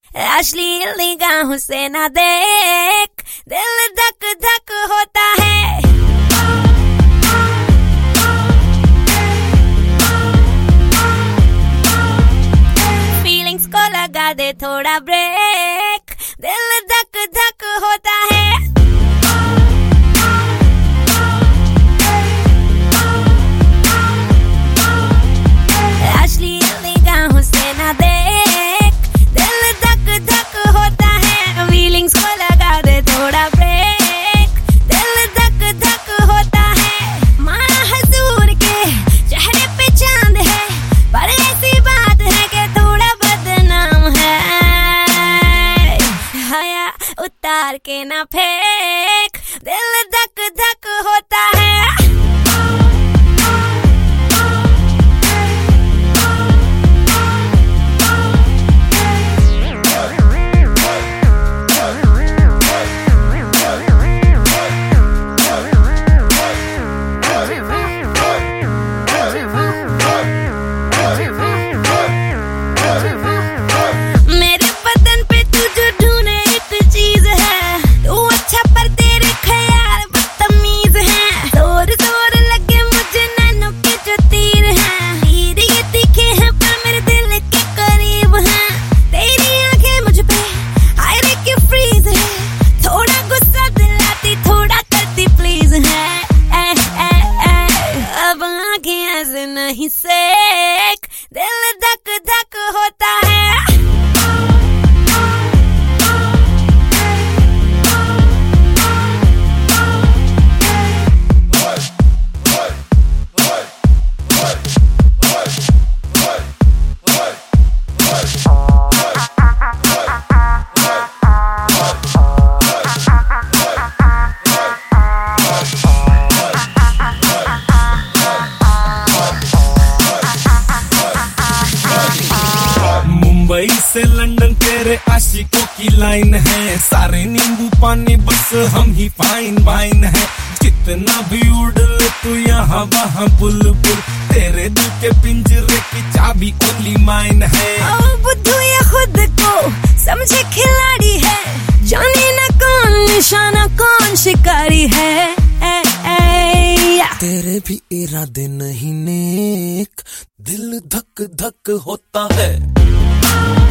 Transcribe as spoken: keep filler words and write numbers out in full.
अश्लील निगाहों से ना देख, दिल धक धक होता है। फीलिंग्स को लगा दे थोड़ा ब्रेक, दिल धक धक होता है। उतार के ना फेंक, दिल धक धक होता है। मेरे बदन पे तू जो ढूंढे एक चीज है, तू अच्छा पर तेरे ख्याल बदतमीज हैं। जोर जोर लगे मुझे नैनों के जो तीर हैं, तीर ये तीखे हैं पर मेरे दिल के करीब हैं। तेरी आंखें मुझ पे हायरे की फ्रीज है, थोड़ा गुस्सा दिलाती थोड़ा करती प्लीज है। ए, ए, ए, अब आंखें ऐसे नहीं सेक, दिल धक धक होता है। मुंबई से लंदन तेरे आशिकों की लाइन है, सारे नींबू पानी बस हम ही फाइन वाइन है। जितना भी उड़ ले तू यहाँ वहाँ बुलबुल, तेरे दिल के पिंजरे की चाबी ओनली माइन है। ओ बुद्धू ये खुद को समझे खिलाड़ी है, जाने ना कौन निशाना कौन शिकारी है। ए, ए, या। तेरे भी इरादे नहीं नेक, दिल धक धक होता है।